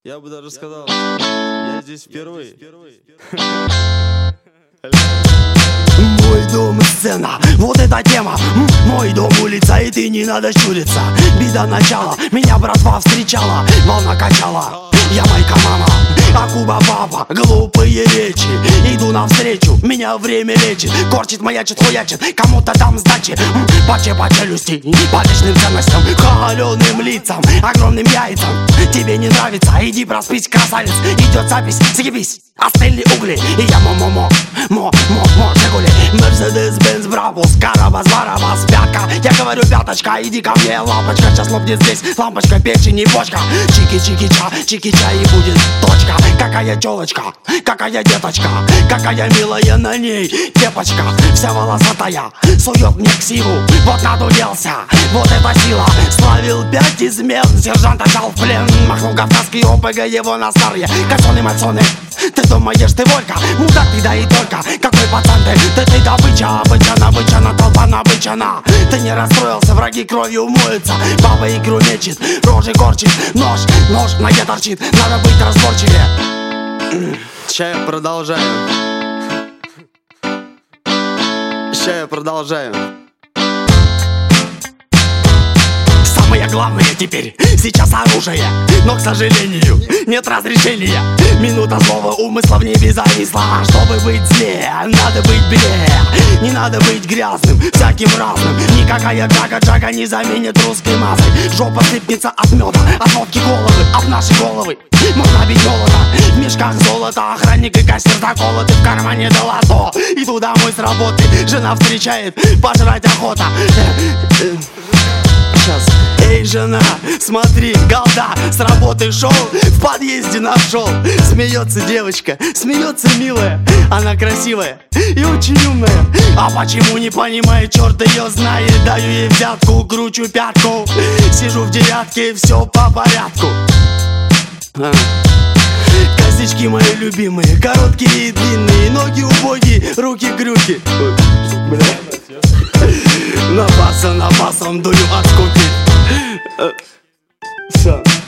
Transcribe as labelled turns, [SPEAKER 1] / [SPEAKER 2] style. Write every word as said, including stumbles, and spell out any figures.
[SPEAKER 1] Я бы даже сказал, я здесь впервые.
[SPEAKER 2] Мой дом — сцена, вот эта тема. Мой дом — улица, и ты не надо щуриться. Беда начала, меня братва встречала, волна качала. Я майка мама, а Куба папа. Глупые речи, иду навстречу, меня время лечит. Корчит, маячит, хуячит, кому-то дам сдачи. Паче по челюсти, по личным ценностям, холеным лицам, огромным яйцам. Тебе не нравится, иди проспись, красавец. Идет запись, съебись, остыли угли. И я мо-мо-мо, мо-мо-мо, Жигули. Мерседес-Бенц, Брабус, Карабас, Барабас, пятка. Я говорю, пяточка, иди ко мне, лампочка. Сейчас лопнет здесь лампочка, печень и почка. Чики-чики-ча, чики-ча, и будет точка. Какая телочка, какая деточка, какая милая на ней кепочка. Вся волосатая, сует мне ксиву. Вот надуелся, вот эта сила. Славил пять измен, сержанта взял в плен. Махнул кавказский ОПГ его на старые кальсоны-мальсоны. Ты думаешь, ты волька, мудак ты, да и только. Какой пацан ты, ты, ты добыча. Обычана, бычана, толпа набычана. Ты не расстроился, враги кровью умоются. Баба игру мечет, рожи корчит. Нож, нож в ноге торчит, надо быть разборчивее.
[SPEAKER 1] Ща я продолжаю. Ща я продолжаю.
[SPEAKER 2] Самое главное теперь, сейчас оружие. Но, к сожалению, нет разрешения. Минута злого умысла в небе зависла. Чтобы быть злее, надо быть белее. Не надо быть грязным, всяким разным. Никакая джага-джага не заменит русской массой. Жопа сыпнется от меда, от водки головы, от нашей головы. Можно бить голода, в мешках золото. Охранник и кассир заколоты, в кармане долото. Иду домой с работы, жена встречает, пожрать охота. Сейчас. Эй, жена, смотри, голда, с работы шел, в подъезде нашел. Смеется девочка, смеется милая. Она красивая и очень умная. А почему не понимает, черт ее знает. Даю ей взятку, кручу пятку. Сижу в девятке, все по порядку. а. Косички мои любимые, короткие и длинные. Ноги убогие, руки-грюки. На баса, на басом дую от скуки. Все.